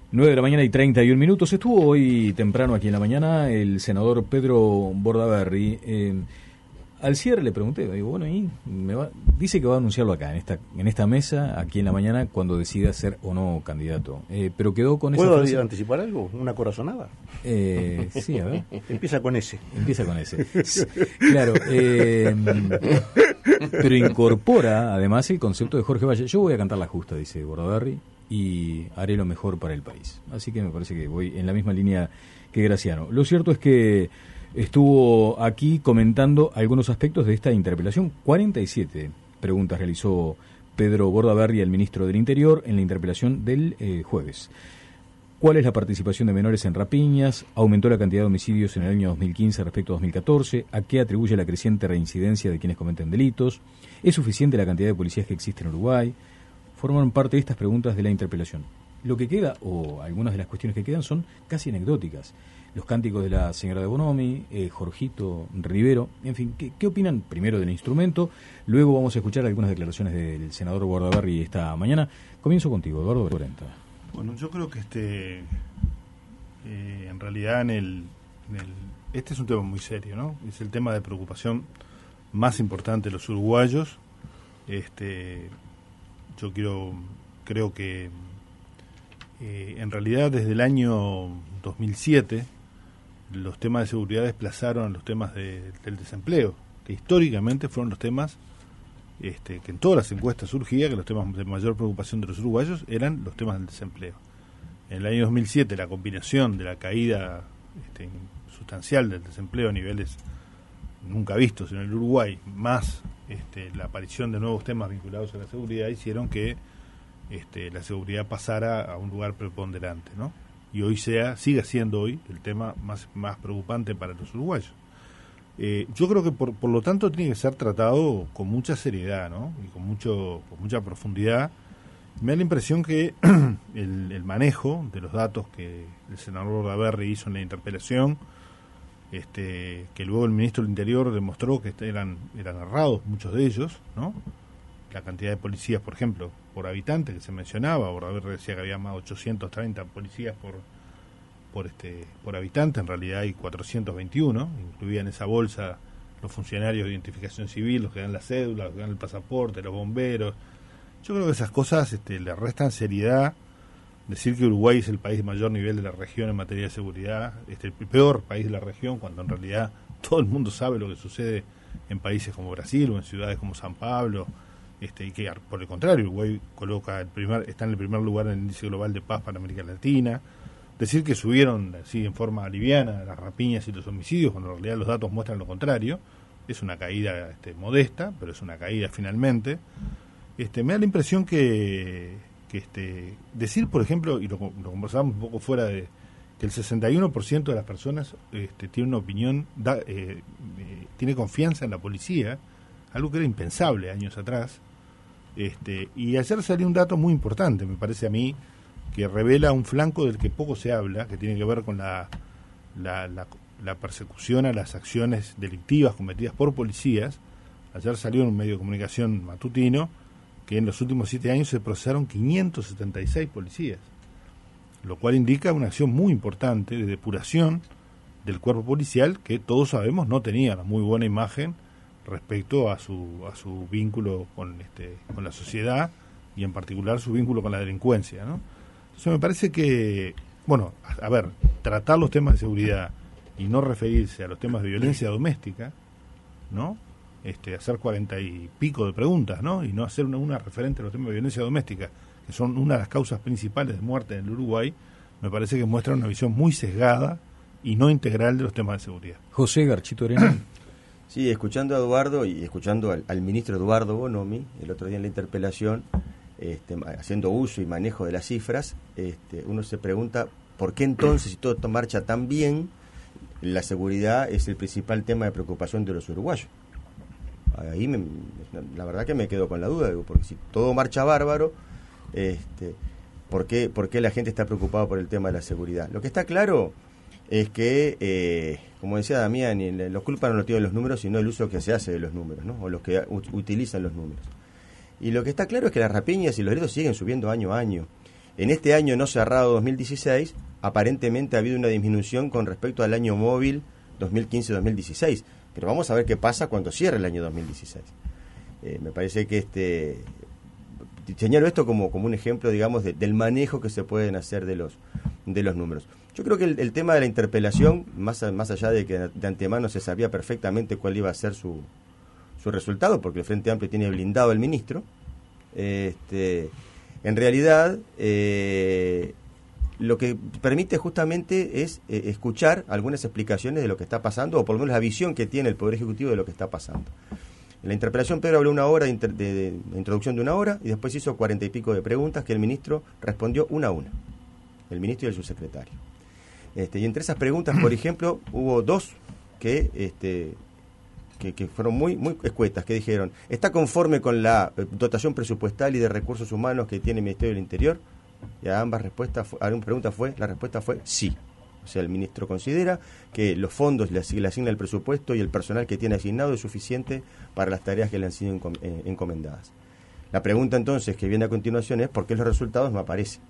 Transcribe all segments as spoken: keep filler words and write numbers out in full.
nueve de la mañana y treinta y un minutos. Estuvo hoy temprano aquí en la mañana el senador Pedro Bordaberry. Eh, al cierre le pregunté, digo, bueno, y me va, dice que va a anunciarlo acá, en esta en esta mesa, aquí en la mañana, cuando decida ser o no candidato. Eh, pero quedó con esa ¿Puedo frase... anticipar algo? ¿Una corazonada? Eh, sí, a ver. Empieza con ese. Empieza con ese. Claro. Eh, pero incorpora, además, el concepto de Jorge Valle. Yo voy a cantar la justa, dice Bordaberry, y haré lo mejor para el país. Así que me parece que voy en la misma línea que Graciano. Lo cierto es que estuvo aquí comentando algunos aspectos de esta interpelación. cuarenta y siete preguntas realizó Pedro Bordaberry al ministro del Interior en la interpelación del eh, jueves. ¿Cuál es la participación de menores en rapiñas? ¿Aumentó la cantidad de homicidios en el año dos mil quince respecto a dos mil catorce? ¿A qué atribuye la creciente reincidencia de quienes cometen delitos? ¿Es suficiente la cantidad de policías que existe en Uruguay? Forman parte de estas preguntas de la interpelación. Lo que queda, o algunas de las cuestiones que quedan, son casi anecdóticas. Los cánticos de la señora de Bonomi, eh, Jorgito Rivero, en fin, ¿qué, ¿qué opinan primero del instrumento? Luego vamos a escuchar algunas declaraciones del senador Bordaberry esta mañana. Comienzo contigo, Eduardo Cuarenta. Bueno, yo creo que este, eh, en realidad, en el, en el, este es un tema muy serio, ¿no? Es el tema de preocupación más importante de los uruguayos. Este, yo quiero, creo que eh, en realidad desde el año dos mil siete los temas de seguridad desplazaron a los temas de, del desempleo, que históricamente fueron los temas Este, que en todas las encuestas surgía que los temas de mayor preocupación de los uruguayos eran los temas del desempleo. En el año dos mil siete la combinación de la caída este, sustancial del desempleo a niveles nunca vistos en el Uruguay, más este, la aparición de nuevos temas vinculados a la seguridad, hicieron que este, la seguridad pasara a un lugar preponderante, ¿no? Y hoy sea, siga siendo hoy el tema más, más preocupante para los uruguayos. Eh, yo creo que por, por lo tanto tiene que ser tratado con mucha seriedad, ¿no? Y con mucho con mucha profundidad. Me da la impresión que el, el manejo de los datos que el senador Bordaberry hizo en la interpelación, este, que luego el ministro del Interior demostró que eran eran errados muchos de ellos, ¿no? La cantidad de policías, por ejemplo, por habitante que se mencionaba, Bordaberry decía que había más de ochocientos treinta policías por por este por habitante, en realidad hay cuatrocientos veintiuno, incluía en esa bolsa los funcionarios de identificación civil, los que dan la cédula, los que dan el pasaporte, los bomberos. Yo creo que esas cosas este, le restan seriedad. Decir que Uruguay es el país de mayor nivel de la región en materia de seguridad, este, el peor país de la región, cuando en realidad todo el mundo sabe lo que sucede en países como Brasil o en ciudades como San Pablo, este, y que por el contrario Uruguay coloca el primer, está en el primer lugar en el índice global de paz para América Latina. Decir que subieron así en forma liviana las rapiñas y los homicidios, cuando en realidad los datos muestran lo contrario, es una caída este, modesta, pero es una caída finalmente. Este, me da la impresión que, que este, decir, por ejemplo, y lo, lo conversábamos un poco fuera de, que el sesenta y uno por ciento de las personas este, tiene una opinión, da, eh, eh, tiene confianza en la policía, algo que era impensable años atrás. Este, y ayer salió un dato muy importante, me parece a mí, que revela un flanco del que poco se habla, que tiene que ver con la, la, la, la persecución a las acciones delictivas cometidas por policías. Ayer salió en un medio de comunicación matutino que en los últimos siete años se procesaron quinientos setenta y seis policías, lo cual indica una acción muy importante de depuración del cuerpo policial, que todos sabemos no tenía una muy buena imagen respecto a su a su vínculo con este con la sociedad y en particular su vínculo con la delincuencia, ¿no? Entonces me parece que, bueno, a, a ver, tratar los temas de seguridad y no referirse a los temas de violencia doméstica, ¿no? Este, hacer cuarenta y pico de preguntas, ¿no? Y no hacer una, una referente a los temas de violencia doméstica, que son una de las causas principales de muerte en el Uruguay, me parece que muestra una visión muy sesgada y no integral de los temas de seguridad. José Garchito Arena. Sí, escuchando a Eduardo y escuchando al, al ministro Eduardo Bonomi, el otro día en la interpelación, este, haciendo uso y manejo de las cifras, este, uno se pregunta por qué entonces, si todo esto marcha tan bien, la seguridad es el principal tema de preocupación de los uruguayos. Ahí me, la verdad que me quedo con la duda, digo, porque si todo marcha bárbaro, este, ¿por qué, por qué la gente está preocupada por el tema de la seguridad? Lo que está claro es que, eh, como decía Damián, los culpas no lo tienen los números, sino el uso que se hace de los números, ¿no? O los que u- utilizan los números. Y lo que está claro es que las rapiñas y los delitos siguen subiendo año a año. en este año no cerrado dos mil dieciséis, aparentemente ha habido una disminución con respecto al año móvil dos mil quince dos mil dieciséis. Pero vamos a ver qué pasa cuando cierre el año dos mil dieciséis. Eh, me parece que este señalo esto como, como un ejemplo, digamos, de, del manejo que se pueden hacer de los de los números. Yo creo que el, el tema de la interpelación, más, a, más allá de que de antemano se sabía perfectamente cuál iba a ser su, su resultado, porque el Frente Amplio tiene blindado al ministro, este, en realidad eh, lo que permite justamente es eh, escuchar algunas explicaciones de lo que está pasando, o por lo menos la visión que tiene el Poder Ejecutivo de lo que está pasando. En la interpelación Pedro habló una hora de, inter, de, de, de introducción de una hora y después hizo cuarenta y pico de preguntas que el ministro respondió una a una, el ministro y el subsecretario. Este, y entre esas preguntas, por ejemplo, hubo dos que, este, que, que fueron muy, muy escuetas, que dijeron, ¿está conforme con la dotación presupuestal y de recursos humanos que tiene el Ministerio del Interior? Y a ambas respuestas, a una pregunta fue, la respuesta fue sí. O sea, el ministro considera que los fondos le asigna el presupuesto y el personal que tiene asignado es suficiente para las tareas que le han sido encomendadas. La pregunta entonces que viene a continuación es ¿por qué los resultados no aparecen?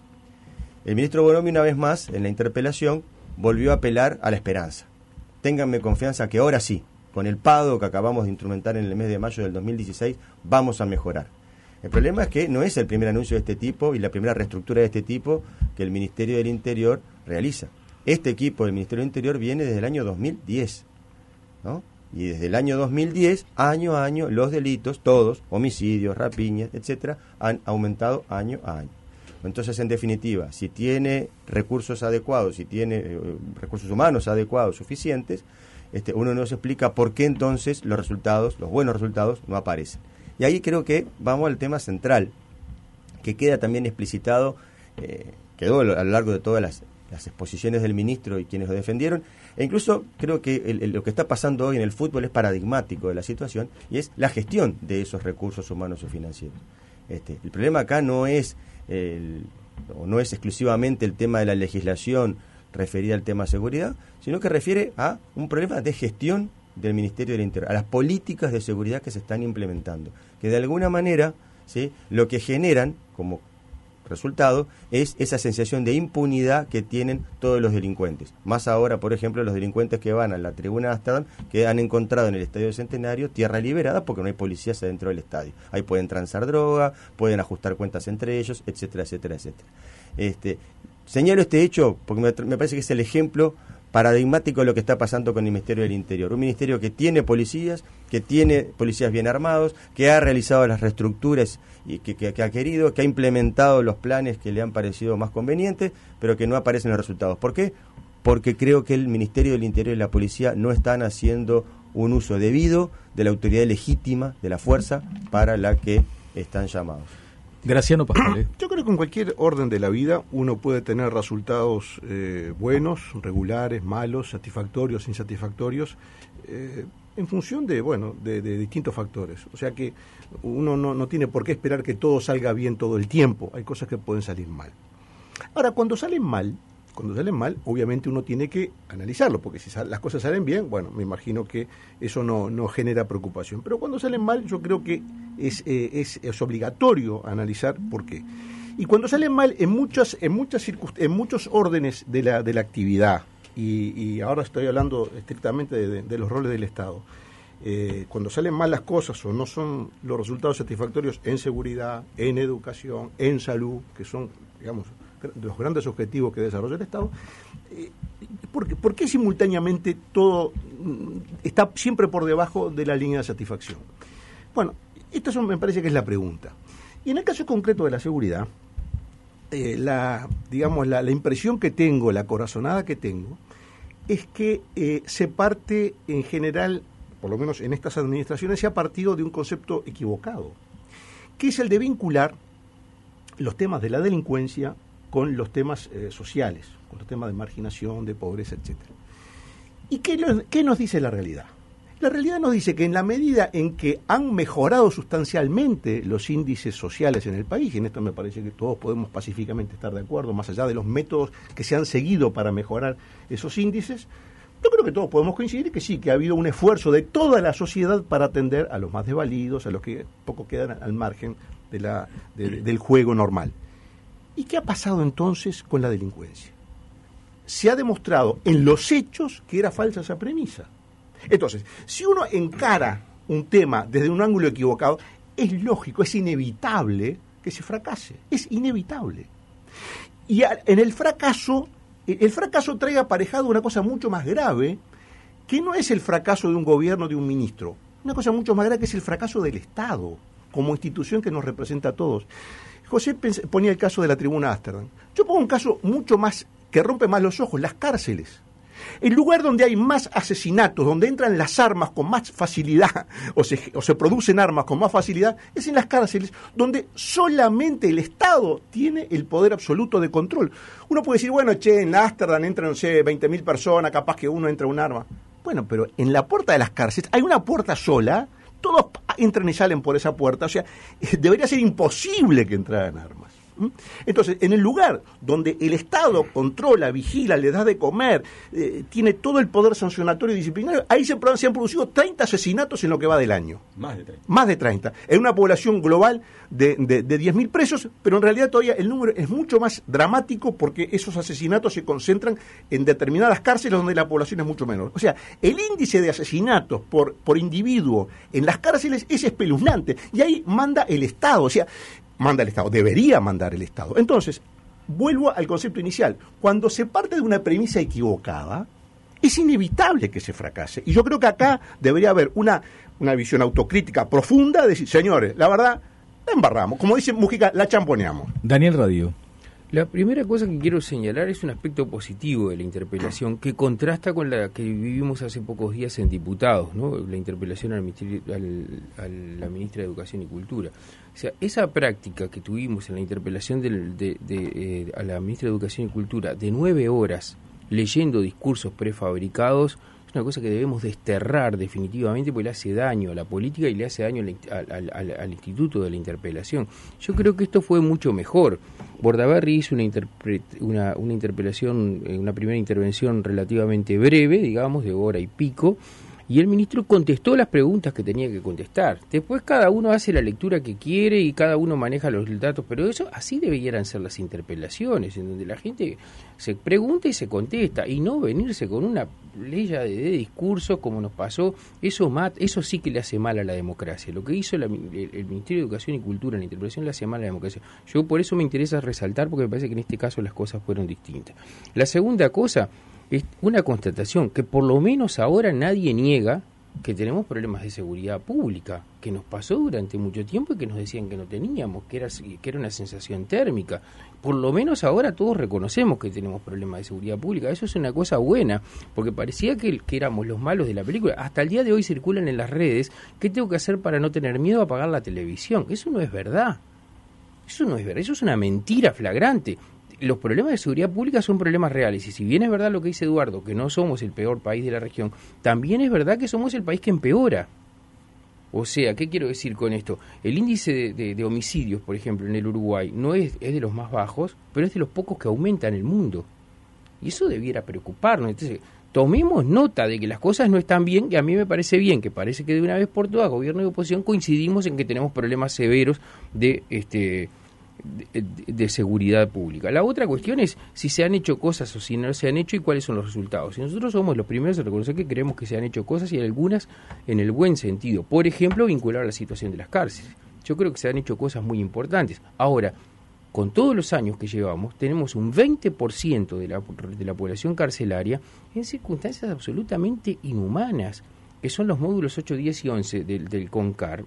El ministro Bonomi, una vez más, en la interpelación, volvió a apelar a la esperanza. Ténganme confianza que ahora sí, con el PADO que acabamos de instrumentar en el mes de mayo del dos mil dieciséis, vamos a mejorar. El problema es que no es el primer anuncio de este tipo y la primera reestructura de este tipo que el Ministerio del Interior realiza. Este equipo del Ministerio del Interior viene desde el año dos mil diez, ¿no? Y desde el año dos mil diez, año a año, los delitos, todos, homicidios, rapiñas, etcétera, han aumentado año a año. Entonces, en definitiva, si tiene recursos adecuados, si tiene eh, recursos humanos adecuados, suficientes, este, uno nos explica por qué entonces los resultados, los buenos resultados, no aparecen. Y ahí creo que vamos al tema central, que queda también explicitado, eh, quedó a lo largo de todas las, las exposiciones del ministro y quienes lo defendieron, e incluso creo que el, el, lo que está pasando hoy en el fútbol es paradigmático de la situación, y es la gestión de esos recursos humanos o financieros. Este, el problema acá no es, el, o no es exclusivamente el tema de la legislación referida al tema de seguridad, sino que refiere a un problema de gestión del Ministerio del Interior, a las políticas de seguridad que se están implementando, que de alguna manera, ¿sí?, lo que generan como resultado es esa sensación de impunidad que tienen todos los delincuentes. Más ahora, por ejemplo, los delincuentes que van a la tribuna de Amsterdam, que han encontrado en el Estadio Centenario tierra liberada porque no hay policías adentro del estadio. Ahí pueden transar droga, pueden ajustar cuentas entre ellos, etcétera, etcétera, etcétera. Este, señalo este hecho porque me, me parece que es el ejemplo paradigmático de lo que está pasando con el Ministerio del Interior. Un ministerio que tiene policías, que tiene policías bien armados, que ha realizado las reestructuras y que, que, que ha querido, que ha implementado los planes que le han parecido más convenientes, pero que no aparecen los resultados. ¿Por qué? Porque creo que el Ministerio del Interior y la policía no están haciendo un uso debido de la autoridad legítima de la fuerza para la que están llamados. Graciano Pascual. Yo creo que en cualquier orden de la vida uno puede tener resultados eh, buenos, regulares, malos, satisfactorios, insatisfactorios, eh, en función de, bueno, de, de distintos factores. O sea que uno no, no tiene por qué esperar que todo salga bien todo el tiempo. Hay cosas que pueden salir mal. Ahora, cuando salen mal, cuando salen mal, obviamente uno tiene que analizarlo, porque si sal, las cosas salen bien, bueno, me imagino que eso no, no genera preocupación. Pero cuando salen mal, yo creo que es, eh, es, es obligatorio analizar por qué. Y cuando salen mal en muchas, en muchas circunst- en muchos órdenes de la, de la actividad, y, y ahora estoy hablando estrictamente de, de, de los roles del Estado, eh, cuando salen mal las cosas o no son los resultados satisfactorios en seguridad, en educación, en salud, que son, digamos, de los grandes objetivos que desarrolla el Estado, eh, ¿por, ¿por qué simultáneamente todo está siempre por debajo de la línea de satisfacción? Bueno, esto es, me parece que es la pregunta. Y en el caso concreto de la seguridad, eh, la, digamos, la, la impresión que tengo, la corazonada que tengo, es que eh, se parte en general, por lo menos en estas administraciones, se ha partido de un concepto equivocado, que es el de vincular los temas de la delincuencia con los temas eh, sociales, con los temas de marginación, de pobreza, etcétera. ¿Y qué, lo, qué nos dice la realidad? La realidad nos dice que en la medida en que han mejorado sustancialmente los índices sociales en el país, y en esto me parece que todos podemos pacíficamente estar de acuerdo, más allá de los métodos que se han seguido para mejorar esos índices, yo creo que todos podemos coincidir que sí, que ha habido un esfuerzo de toda la sociedad para atender a los más desvalidos, a los que poco quedan al margen de la, de, de, del juego normal. ¿Y qué ha pasado entonces con la delincuencia? Se ha demostrado en los hechos que era falsa esa premisa. Entonces, si uno encara un tema desde un ángulo equivocado, es lógico, es inevitable que se fracase. Es inevitable. Y en el fracaso, el fracaso trae aparejado una cosa mucho más grave, que no es el fracaso de un gobierno, de un ministro. Una cosa mucho más grave que es el fracaso del Estado, como institución que nos representa a todos. José ponía el caso de la Tribuna Ámsterdam. Yo pongo un caso mucho más, que rompe más los ojos, las cárceles. El lugar donde hay más asesinatos, donde entran las armas con más facilidad, o se, o se producen armas con más facilidad, es en las cárceles, donde solamente el Estado tiene el poder absoluto de control. Uno puede decir, bueno, che, en Ámsterdam entran, no sé, veinte mil personas, capaz que uno entra un arma. Bueno, pero en la puerta de las cárceles hay una puerta sola, todos entran y salen por esa puerta, o sea, debería ser imposible que entraran armas. Entonces, en el lugar donde el Estado controla, vigila, le da de comer, eh, tiene todo el poder sancionatorio y disciplinario, ahí se, se han producido treinta asesinatos en lo que va del año. Más de treinta. Más de treinta. En una población global de, de, de diez mil presos, pero en realidad todavía el número es mucho más dramático porque esos asesinatos se concentran en determinadas cárceles donde la población es mucho menor. O sea, el índice de asesinatos por, por individuo en las cárceles es espeluznante y ahí manda el Estado, o sea, manda el Estado, debería mandar el Estado. Entonces, vuelvo al concepto inicial. Cuando se parte de una premisa equivocada, es inevitable que se fracase. Y yo creo que acá debería haber una, una visión autocrítica profunda de decir, señores, la verdad, la embarramos. Como dice Mujica, la champoneamos. Daniel Radio. La primera cosa que quiero señalar es un aspecto positivo de la interpelación que contrasta con la que vivimos hace pocos días en Diputados, ¿no? La interpelación al, al, a la ministra de Educación y Cultura. O sea, esa práctica que tuvimos en la interpelación de, de, de, eh, a la ministra de Educación y Cultura de nueve horas leyendo discursos prefabricados es una cosa que debemos desterrar definitivamente porque le hace daño a la política y le hace daño al, al, al, al instituto de la interpelación. Yo creo que esto fue mucho mejor. Bordaberry hizo una, interpre, una, una interpelación, una primera intervención relativamente breve, digamos, de hora y pico, y el ministro contestó las preguntas que tenía que contestar. Después cada uno hace la lectura que quiere y cada uno maneja los datos, pero eso así debieran ser las interpelaciones, en donde la gente se pregunta y se contesta, y no venirse con una ley de, de discursos como nos pasó. Eso mat, eso sí que le hace mal a la democracia. Lo que hizo la, el, el Ministerio de Educación y Cultura en la interpelación le hace mal a la democracia. Yo por eso me interesa resaltar, porque me parece que en este caso las cosas fueron distintas. La segunda cosa es una constatación que por lo menos ahora nadie niega que tenemos problemas de seguridad pública, que nos pasó durante mucho tiempo y que nos decían que no teníamos, que era, que era una sensación térmica. Por lo menos ahora todos reconocemos que tenemos problemas de seguridad pública. Eso es una cosa buena, porque parecía que, que éramos los malos de la película. Hasta el día de hoy circulan en las redes, ¿qué tengo que hacer para no tener miedo a apagar la televisión? Eso no es verdad. Eso no es verdad, eso es una mentira flagrante. Los problemas de seguridad pública son problemas reales, y si bien es verdad lo que dice Eduardo, que no somos el peor país de la región, también es verdad que somos el país que empeora. O sea, ¿qué quiero decir con esto? El índice de, de, de homicidios, por ejemplo, en el Uruguay, no es, es de los más bajos, pero es de los pocos que aumenta en el mundo. Y eso debiera preocuparnos. Entonces, tomemos nota de que las cosas no están bien, y a mí me parece bien, que parece que de una vez por todas, gobierno y oposición, coincidimos en que tenemos problemas severos de este De, de seguridad pública. La otra cuestión es si se han hecho cosas o si no se han hecho y cuáles son los resultados. Y nosotros somos los primeros a reconocer que creemos que se han hecho cosas, y algunas en el buen sentido. Por ejemplo, vincular a la situación de las cárceles. Yo creo que se han hecho cosas muy importantes. Ahora, con todos los años que llevamos, tenemos un veinte por ciento de la, de la población carcelaria en circunstancias absolutamente inhumanas, que son los módulos ocho, diez y once del, del CONCAR.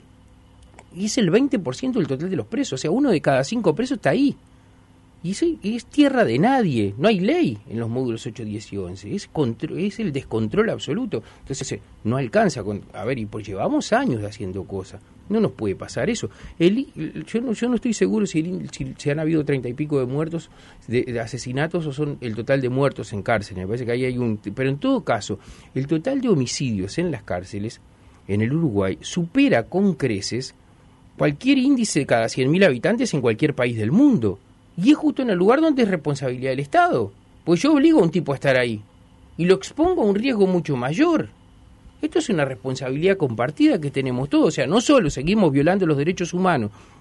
Y es el veinte por ciento del total de los presos, o sea, uno de cada cinco presos está ahí. Y eso es tierra de nadie, no hay ley en los módulos ocho, diez y once, es, contro- es el descontrol absoluto. Entonces, no alcanza, con, a ver, y pues llevamos años haciendo cosas, no nos puede pasar eso. El, el, yo, no, yo no estoy seguro si, el, si, si han habido treinta y pico de muertos, de, de asesinatos, o son el total de muertos en cárceles, me parece que ahí hay un... Pero en todo caso, el total de homicidios en las cárceles, en el Uruguay, supera con creces cualquier índice de cada cien mil habitantes en cualquier país del mundo. Y es justo en el lugar donde es responsabilidad del Estado. Pues yo obligo a un tipo a estar ahí y lo expongo a un riesgo mucho mayor. Esto es una responsabilidad compartida que tenemos todos. O sea, no solo seguimos violando los derechos humanos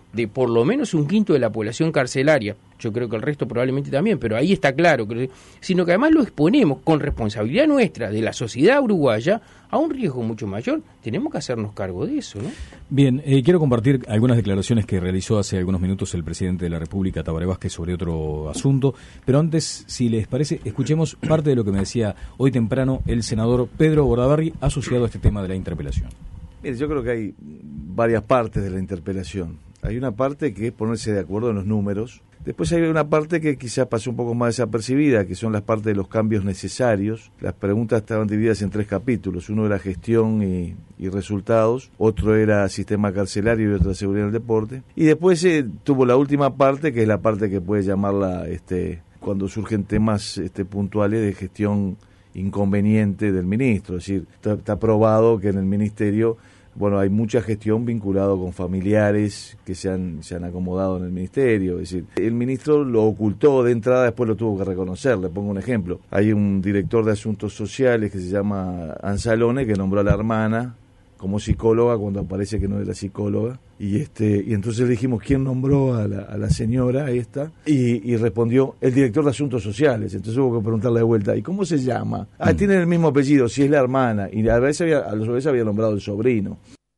de por lo menos un quinto de la población carcelaria, yo creo que el resto probablemente también, pero ahí está claro, sino que además lo exponemos con responsabilidad nuestra, de la sociedad uruguaya, a un riesgo mucho mayor. Tenemos que hacernos cargo de eso, ¿no? Bien, eh, quiero compartir algunas declaraciones que realizó hace algunos minutos el presidente de la República, Tabaré Vázquez, sobre otro asunto, pero antes, si les parece, escuchemos parte de lo que me decía hoy temprano el senador Pedro Bordaberry, asociado a este tema de la interpelación. Mire, yo creo que hay varias partes de la interpelación. Hay una parte que es ponerse de acuerdo en los números. Después hay una parte que quizás pasó un poco más desapercibida, que son las partes de los cambios necesarios. Las preguntas estaban divididas en tres capítulos. Uno era gestión y, y resultados, otro era sistema carcelario y otro seguridad en el deporte. Y después eh, tuvo la última parte, que es la parte que puede llamarla este, cuando surgen temas este, puntuales de gestión inconveniente del ministro. Es decir, está, está probado que en el ministerio, bueno, hay mucha gestión vinculada con familiares que se han, se han acomodado en el ministerio. Es decir, el ministro lo ocultó de entrada, después lo tuvo que reconocer. Le pongo un ejemplo. Hay un director de asuntos sociales que se llama Anzalone, que nombró a la hermana como psicóloga cuando parece que no era psicóloga. Y este y entonces le dijimos quién nombró a la, a la señora esta, y, y respondió el director de asuntos sociales. Entonces hubo que preguntarle de vuelta, ¿y cómo se llama? Ah, mm. tiene el mismo apellido, si es la hermana. Y a veces había, a los veces había nombrado el sobrino.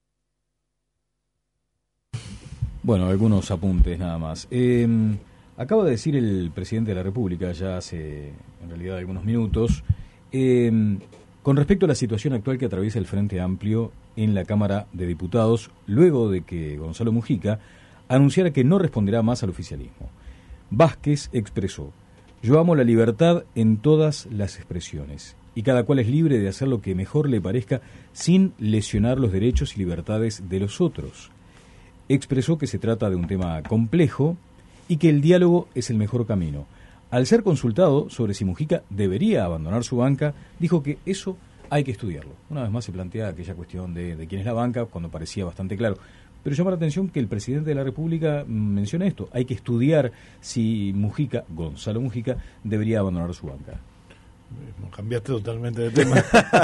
Bueno, algunos apuntes nada más. Eh, acaba de decir el presidente de la República, ya hace en realidad algunos minutos, eh, con respecto a la situación actual que atraviesa el Frente Amplio en la Cámara de Diputados, luego de que Gonzalo Mujica anunciara que no responderá más al oficialismo. Vázquez expresó: yo amo la libertad en todas las expresiones, y cada cual es libre de hacer lo que mejor le parezca sin lesionar los derechos y libertades de los otros. Expresó que se trata de un tema complejo y que el diálogo es el mejor camino. Al ser consultado sobre si Mujica debería abandonar su banca, dijo que eso hay que estudiarlo. Una vez más se plantea aquella cuestión de, de quién es la banca, cuando parecía bastante claro. Pero llama la atención que el presidente de la República menciona esto. Hay que estudiar si Mujica, Gonzalo Mujica, debería abandonar su banca. Cambiaste totalmente de tema.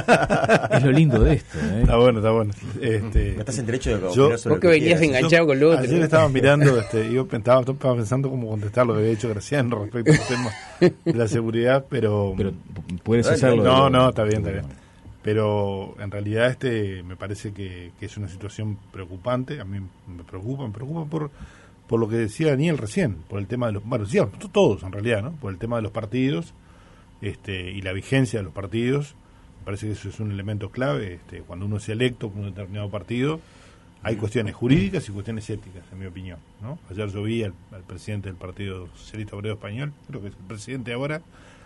Es lo lindo de esto, ¿eh? Está bueno, está bueno. Este, no estás en derecho de yo, vos que venías enganchado con lo otro. Ayer estaba mirando, este, yo estaba, estaba pensando cómo contestar lo que había dicho Graciano respecto al tema de la seguridad, pero... Pero puedes hacerlo. No, no, está bien, está bien. Pero en realidad este me parece que, que es una situación preocupante. A mí me preocupa, me preocupa por, por lo que decía Daniel recién, por el tema de los... Bueno, sí, todos en realidad, ¿no? Por el tema de los partidos. Este, y la vigencia de los partidos. Me parece que eso es un elemento clave. Este, cuando uno es electo por un determinado partido, hay cuestiones jurídicas y cuestiones éticas, en mi opinión, ¿no? Ayer yo vi al, al presidente del Partido Socialista Obrero Español, creo que es el presidente ahora,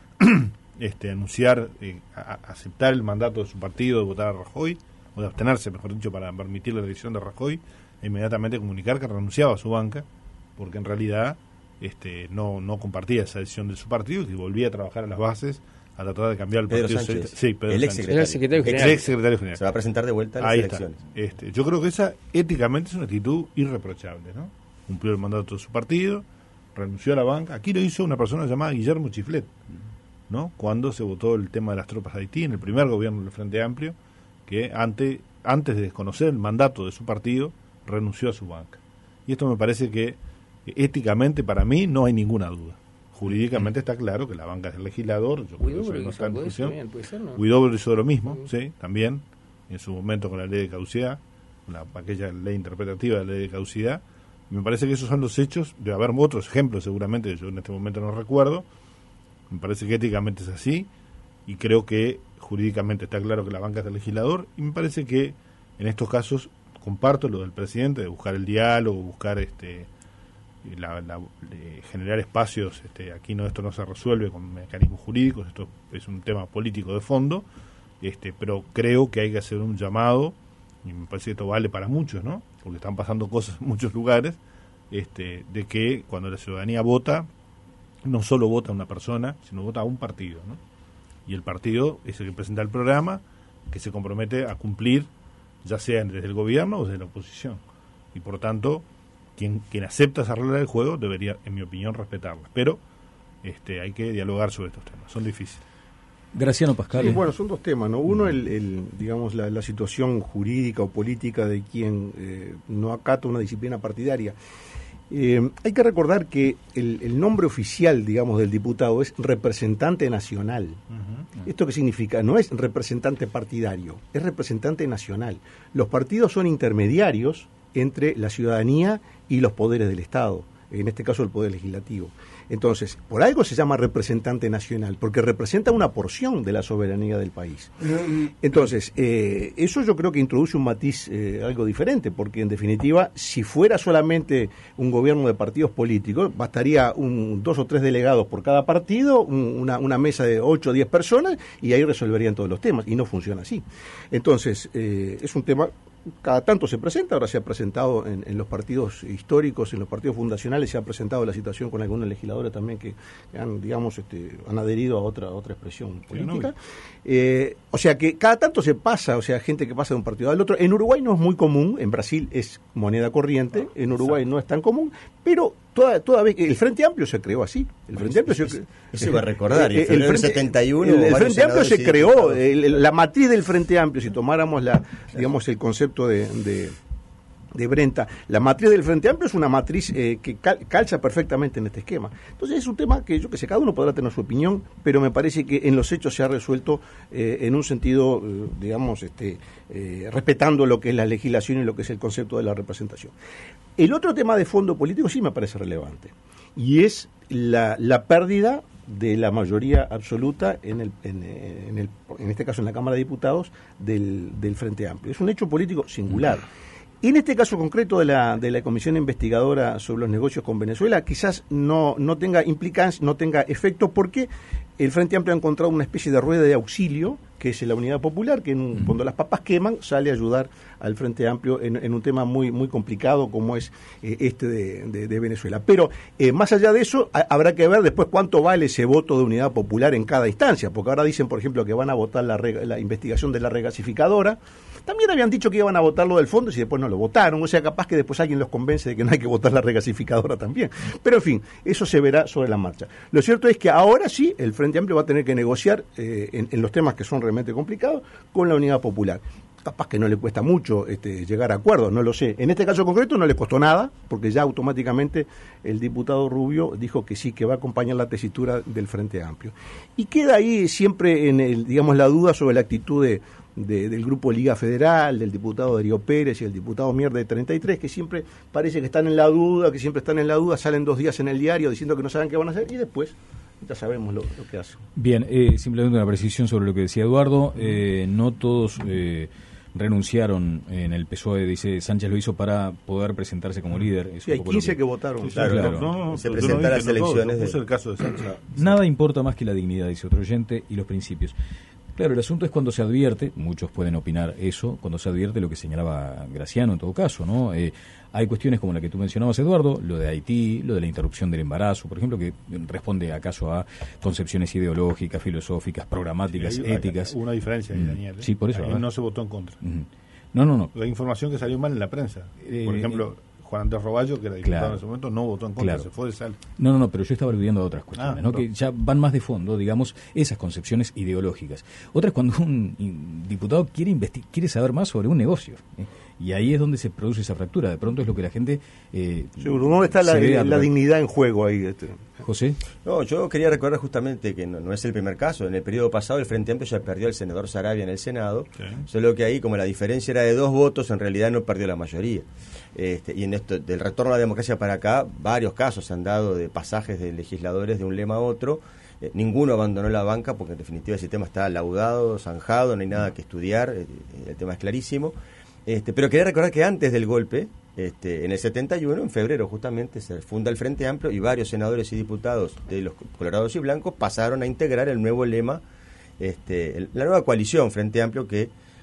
este, anunciar, eh, a, aceptar el mandato de su partido de votar a Rajoy, o de abstenerse, mejor dicho, para permitir la elección de Rajoy, e inmediatamente comunicar que renunciaba a su banca, porque en realidad Este, no no compartía esa decisión de su partido y que volvía a trabajar a las bases a tratar de cambiar el Pedro partido. Sánchez, sí, Pedro el ex secretario, el secretario general. ex secretario general. Se va a presentar de vuelta a las Ahí elecciones. Está. Este, yo creo que esa éticamente es una actitud irreprochable, ¿no? Cumplió el mandato de su partido, renunció a la banca. Aquí lo hizo una persona llamada Guillermo Chiflet, ¿no? Cuando se votó el tema de las tropas de Haití en el primer gobierno del Frente Amplio, que antes, antes de desconocer el mandato de su partido, renunció a su banca. Y esto me parece que éticamente para mí no hay ninguna duda. Jurídicamente está claro que la banca es el legislador. Yo creo que eso no está en discusión. Huidobro hizo lo mismo, uh-huh. sí, también, en su momento con la ley de caducidad, la, aquella ley interpretativa de la ley de caducidad. Me parece que esos son los hechos. Debe haber otros ejemplos, seguramente, yo en este momento no recuerdo. Me parece que éticamente es así y creo que jurídicamente está claro que la banca es el legislador, y me parece que en estos casos comparto lo del presidente de buscar el diálogo, buscar este La, la, generar espacios. Este, aquí no esto no se resuelve con mecanismos jurídicos, esto es un tema político de fondo, este, pero creo que hay que hacer un llamado, y me parece que esto vale para muchos, ¿no? Porque están pasando cosas en muchos lugares, este, de que cuando la ciudadanía vota, no solo vota a una persona, sino vota a un partido, ¿no? Y el partido es el que presenta el programa, que se compromete a cumplir, ya sea desde el gobierno o desde la oposición, y por tanto Quien, quien acepta esa regla del juego debería, en mi opinión, respetarla. Pero este, hay que dialogar sobre estos temas. Son difíciles. Graciano Pascal. Sí, bueno, son dos temas, ¿no? Uno, el, el digamos, la, la situación jurídica o política de quien eh, no acata una disciplina partidaria. Eh, hay que recordar que el, el nombre oficial, digamos, del diputado es representante nacional. Uh-huh. ¿Esto qué significa? No es representante partidario, es representante nacional. Los partidos son intermediarios entre la ciudadanía y los poderes del Estado, en este caso el Poder Legislativo. Entonces, por algo se llama representante nacional, porque representa una porción de la soberanía del país. Entonces, eh, eso yo creo que introduce un matiz eh, algo diferente, porque en definitiva, si fuera solamente un gobierno de partidos políticos, bastaría un, dos o tres delegados por cada partido, un, una, una mesa de ocho o diez personas, y ahí resolverían todos los temas, y no funciona así. Entonces, eh, es un tema... Cada tanto se presenta, ahora se ha presentado en, en los partidos históricos, en los partidos fundacionales, se ha presentado la situación con algunos legisladores también que han, digamos, este, han adherido a otra, a otra expresión política. Eh, o sea que cada tanto se pasa, o sea, gente que pasa de un partido al otro. En Uruguay no es muy común, en Brasil es moneda corriente, en Uruguay no es tan común, pero toda, toda vez que el Frente Amplio se creó así. El Frente Amplio se creó. Eso iba a recordar, el, el, el Frente, setenta y uno, el, el Frente Amplio se creó, el, la matriz del Frente Amplio, si tomáramos la, digamos, el concepto de, de, de Brenta, la matriz del Frente Amplio es una matriz eh, que cal, calza perfectamente en este esquema. Entonces es un tema que yo que sé, cada uno podrá tener su opinión, pero me parece que en los hechos se ha resuelto eh, en un sentido, eh, digamos, este, eh, respetando lo que es la legislación y lo que es el concepto de la representación. El otro tema de fondo político sí me parece relevante, y es la, la pérdida de la mayoría absoluta en el, en, en, el, en este caso en la Cámara de Diputados del, del Frente Amplio. Es un hecho político singular. En este caso concreto de la, de la Comisión Investigadora sobre los negocios con Venezuela, quizás no, no tenga implicancia, no tenga efecto, porque el Frente Amplio ha encontrado una especie de rueda de auxilio, que es la Unidad Popular, que en un, cuando las papas queman sale a ayudar al Frente Amplio en, en un tema muy muy complicado como es eh, este de, de, de Venezuela. Pero eh, más allá de eso, a, habrá que ver después cuánto vale ese voto de Unidad Popular en cada instancia, porque ahora dicen, por ejemplo, que van a votar la, rega, la investigación de la regasificadora. También habían dicho que iban a votar lo del fondo y después no lo votaron, o sea, capaz que después alguien los convence de que no hay que votar la regasificadora también. Pero en fin, eso se verá sobre la marcha. Lo cierto es que ahora sí, el Frente Amplio va a tener que negociar eh, en, en los temas que son realmente complicados con la Unidad Popular. Capaz que no le cuesta mucho este, llegar a acuerdos, no lo sé. En este caso concreto no le costó nada, porque ya automáticamente el diputado Rubio dijo que sí, que va a acompañar la tesitura del Frente Amplio. Y queda ahí siempre en el, digamos, la duda sobre la actitud de, de, del Grupo Liga Federal, del diputado Darío Pérez y el diputado Mier de treinta y tres, que siempre parece que están en la duda, que siempre están en la duda, salen dos días en el diario diciendo que no saben qué van a hacer y después ya sabemos lo, lo que hacen. Bien, eh, simplemente una precisión sobre lo que decía Eduardo. Eh, no todos eh, renunciaron en el P S O E, dice Sánchez lo hizo para poder presentarse como líder. Es sí, hay quince que, que votaron. Sí, claro, claro. No, no, se presentan las elecciones. No, de... el caso de Sánchez. Nada importa más que la dignidad, dice otro oyente, y los principios. Claro, el asunto es cuando se advierte, muchos pueden opinar eso, cuando se advierte lo que señalaba Graciano en todo caso, ¿no? Eh, hay cuestiones como la que tú mencionabas, Eduardo, lo de Haití, lo de la interrupción del embarazo, por ejemplo, que responde acaso a concepciones ideológicas, filosóficas, programáticas, sí, hay, éticas. Hubo una diferencia ahí, Daniel. ¿eh? Sí, por eso. Ahí no se votó en contra. Uh-huh. No, no, no. La información que salió mal en la prensa. Eh, por ejemplo... Eh, Juan Andrés Roballo, que era diputado claro. en ese momento, no votó en contra, claro. se fue de sal. No, no, no, pero yo estaba aludiendo a otras cuestiones, ah, ¿no? Que ya van más de fondo, digamos, esas concepciones ideológicas. Otra es cuando un diputado quiere investi- quiere saber más sobre un negocio, ¿eh? Y ahí es donde se produce esa fractura. De pronto es lo que la gente... Eh, Seguro, ¿dónde está la, la, la dignidad en juego ahí? Este? ¿José? No, yo quería recordar justamente que no, no es el primer caso. En el periodo pasado el Frente Amplio ya perdió al senador Saravia en el Senado, sí. Solo que ahí, como la diferencia era de dos votos, en realidad no perdió la mayoría. Este, y en esto del retorno a la democracia para acá, varios casos se han dado de pasajes de legisladores de un lema a otro. Eh, ninguno abandonó la banca porque en definitiva ese tema está laudado, zanjado, no hay nada que estudiar, eh, el tema es clarísimo. Este, pero quería recordar que antes del golpe, este, en el setenta y uno, en febrero justamente, se funda el Frente Amplio y varios senadores y diputados de los colorados y blancos pasaron a integrar el nuevo lema, este, el, la nueva coalición Frente Amplio que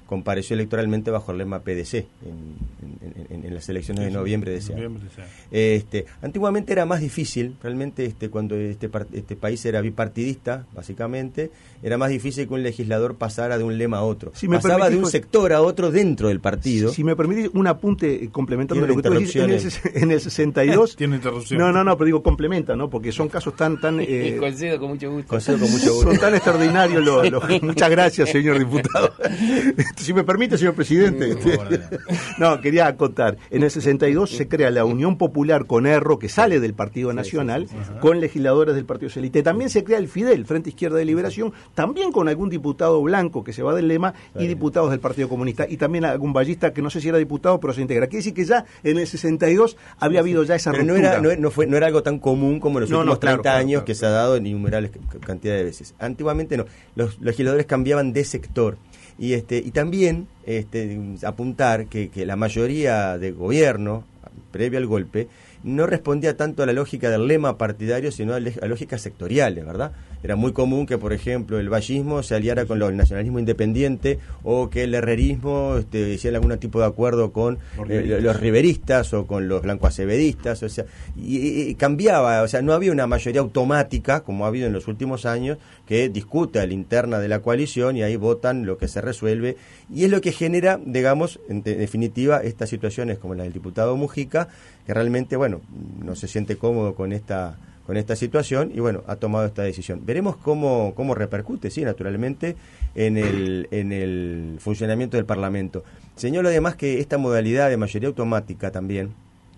compareció electoralmente bajo el lema P D C en, en, en, en las elecciones sí, de noviembre de ese año. Este, antiguamente era más difícil, realmente este, cuando este, este país era bipartidista, básicamente, era más difícil que un legislador pasara de un lema a otro. Si Pasaba permitís, de un sector a otro dentro del partido. Si, si me permitís un apunte complementando lo que tú decís, en el, en el sesenta y dos... Tiene interrupción. No, no, no, pero digo complementa, ¿no? Porque son casos tan... tan eh, concedo con mucho gusto. Concedo con mucho gusto. Son tan extraordinarios los... los muchas gracias, señor diputado. Si me permite, señor presidente. No, quería contar. En el sesenta y dos se crea la Unión Popular con Erro, que sale del Partido Nacional, sí, sí, sí, con legisladores del Partido Socialista. También se crea el Fidel, Frente Izquierda de Liberación, también con algún diputado blanco que se va del lema y diputados del Partido Comunista. Y también algún vallista que no sé si era diputado, pero se integra. Quiere decir que ya en el sesenta y dos había habido ya esa pero ruptura. No era, no, no, fue, no era algo tan común como en los no, últimos no, claro, treinta años claro, claro. que se ha dado en innumerables cantidad de veces. Antiguamente no. Los legisladores cambiaban de sector. Y este y también este, apuntar que, que la mayoría de gobierno, previo al golpe, no respondía tanto a la lógica del lema partidario, sino a, le, a lógicas sectoriales, ¿verdad? Era muy común que, por ejemplo, el vallismo se aliara con el nacionalismo independiente o que el herrerismo este, hiciera algún tipo de acuerdo con eh, los riveristas o con los blancoacevedistas, o sea, y, y cambiaba, o sea, no había una mayoría automática, como ha habido en los últimos años, que discute a la interna de la coalición y ahí votan lo que se resuelve, y es lo que genera, digamos, en de, definitiva, estas situaciones como la del diputado Mujica, que realmente, bueno, no se siente cómodo con esta con esta situación y bueno, ha tomado esta decisión. Veremos cómo cómo repercute, sí, naturalmente, en el en el funcionamiento del Parlamento. Señalo además que esta modalidad de mayoría automática también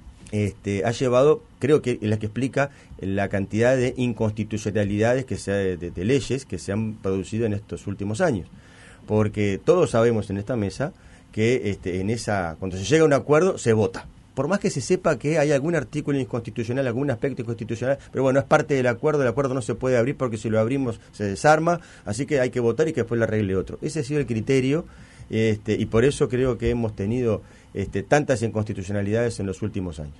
este ha llevado, creo que es la que explica la cantidad de inconstitucionalidades que se de, de leyes que se han producido en estos últimos años. Porque todos sabemos en esta mesa que este en esa cuando se llega a un acuerdo se vota. Por más que se sepa que hay algún artículo inconstitucional, algún aspecto inconstitucional, pero bueno, es parte del acuerdo, el acuerdo no se puede abrir porque si lo abrimos se desarma, así que hay que votar y que después lo arregle otro. Ese ha sido el criterio este, y por eso creo que hemos tenido este, tantas inconstitucionalidades en los últimos años.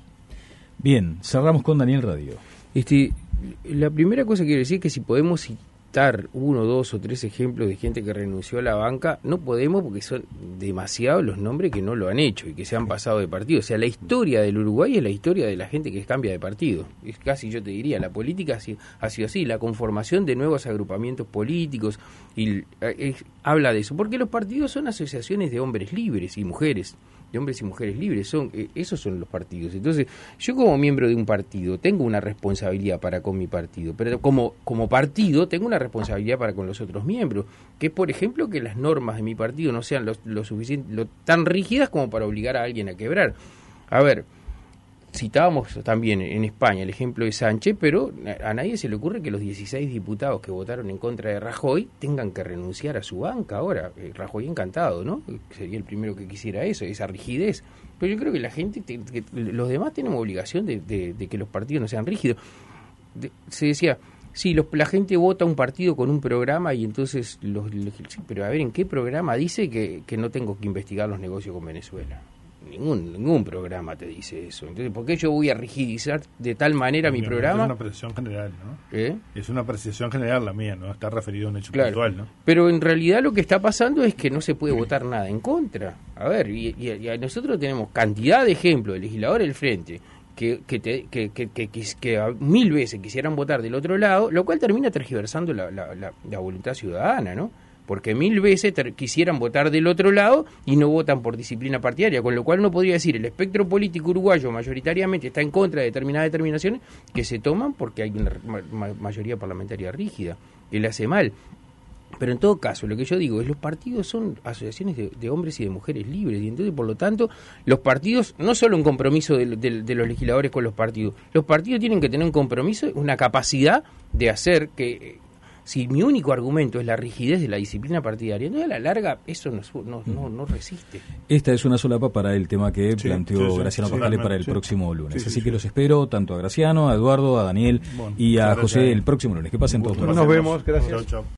Bien, cerramos con Daniel Radio. Este, la primera cosa que quiero decir es que si podemos citar uno, dos o tres ejemplos de gente que renunció a la banca, no podemos porque son demasiados los nombres que no lo han hecho y que se han pasado de partido. O sea, la historia del Uruguay es la historia de la gente que cambia de partido. Es casi, yo te diría, la política ha sido, ha sido así, la conformación de nuevos agrupamientos políticos y es, habla de eso, porque los partidos son asociaciones de hombres libres y mujeres. de hombres y mujeres libres, son eh, esos son los partidos. Entonces, yo como miembro de un partido tengo una responsabilidad para con mi partido, pero como como partido tengo una responsabilidad para con los otros miembros, que es, por ejemplo, que las normas de mi partido no sean lo, lo suficiente, lo, tan rígidas como para obligar a alguien a quebrar. A ver, citábamos también en España el ejemplo de Sánchez, pero a nadie se le ocurre que los dieciséis diputados que votaron en contra de Rajoy tengan que renunciar a su banca ahora. Rajoy encantado, ¿no? Sería el primero que quisiera eso, esa rigidez. Pero yo creo que la gente, que los demás tenemos obligación de, de, de que los partidos no sean rígidos. De, se decía, sí, los, la gente vota un partido con un programa y entonces, los, los sí, pero a ver, ¿en qué programa dice que, que no tengo que investigar los negocios con Venezuela? Ningún ningún programa te dice eso. Entonces, ¿por qué yo voy a rigidizar de tal manera mi programa? Es una apreciación general, ¿no? ¿Eh? Es una apreciación general la mía, ¿no? Está referido a un hecho claro. puntual, ¿no? Pero en realidad lo que está pasando es que no se puede votar nada en contra. A ver, y, y, y nosotros tenemos cantidad de ejemplos de legisladores del frente que que, te, que, que, que, que, que mil veces quisieran votar del otro lado, lo cual termina tergiversando la, la, la, la voluntad ciudadana, ¿no? Porque mil veces ter- quisieran votar del otro lado y no votan por disciplina partidaria, con lo cual uno podría decir el espectro político uruguayo mayoritariamente está en contra de determinadas determinaciones que se toman porque hay una ma- mayoría parlamentaria rígida, que le hace mal. Pero en todo caso, lo que yo digo es los partidos son asociaciones de, de hombres y de mujeres libres, y entonces, por lo tanto, los partidos, no solo un compromiso de, de, de los legisladores con los partidos, los partidos tienen que tener un compromiso, una capacidad de hacer que... Si mi único argumento es la rigidez de la disciplina partidaria, entonces a la larga eso no, no, no, no resiste. Esta es una solapa para el tema que sí, planteó sí, sí, Graciano sí, Pascale sí, para el sí. próximo lunes. Sí, sí, Así sí. que los espero tanto a Graciano, a Eduardo, a Daniel Bueno, y a gracias. José el próximo lunes. Que pasen todos. Nos vemos, gracias. Chau, chau.